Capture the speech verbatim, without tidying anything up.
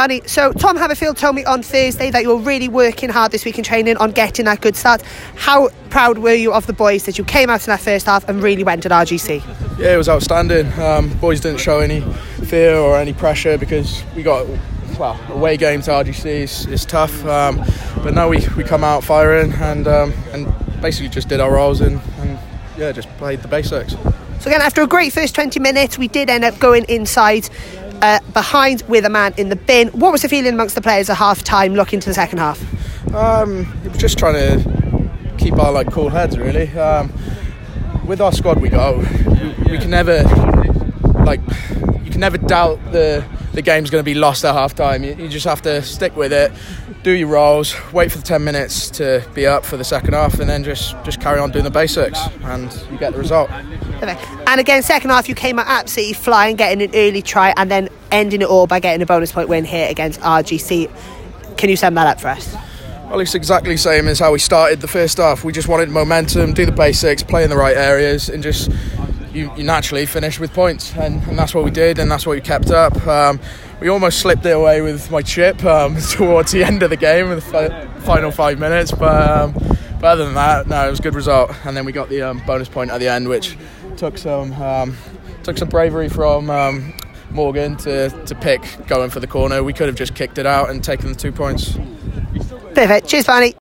Barney. So Tom Haverfield told me on Thursday that you were really working hard this week in training on getting that good start. How proud were you of the boys that you came out in that first half and really went at R G C? Yeah, it was outstanding. Um, boys didn't show any fear or any pressure because we got, well, away game to R G C is, is tough. Um, but no, we, we come out firing and um, and basically just did our roles and, and yeah, just played the basics. So again, after a great first twenty minutes, we did end up going inside uh, behind with a man in the bin. What was the feeling amongst the players at half time looking to the second half? Um, it was just trying to keep our like cool heads really. Um, with our squad we got, we, we can never like you can never doubt the the game's going to be lost at half time. You, you just have to stick with it, do your roles, wait for the ten minutes to be up for the second half, and then just just carry on doing the basics and you get the result. Okay. And again, second half you came out absolutely flying, getting an early try and then ending it all by getting a bonus point win here against R G C. Can you sum that up for us? Well, it's exactly the same as how we started the first half. We just wanted momentum, do the basics, play in the right areas, and just you, you naturally finish with points. And, and that's what we did, and that's what we kept up. Um, we almost slipped it away with my chip um, towards the end of the game, in the fi- final five minutes. But, um, but other than that, no, it was a good result. And then we got the um, bonus point at the end, which took some um, took some bravery from um, Morgan to, to pick going for the corner. We could have just kicked it out and taken the two points. Perfect. Cheers, Barney.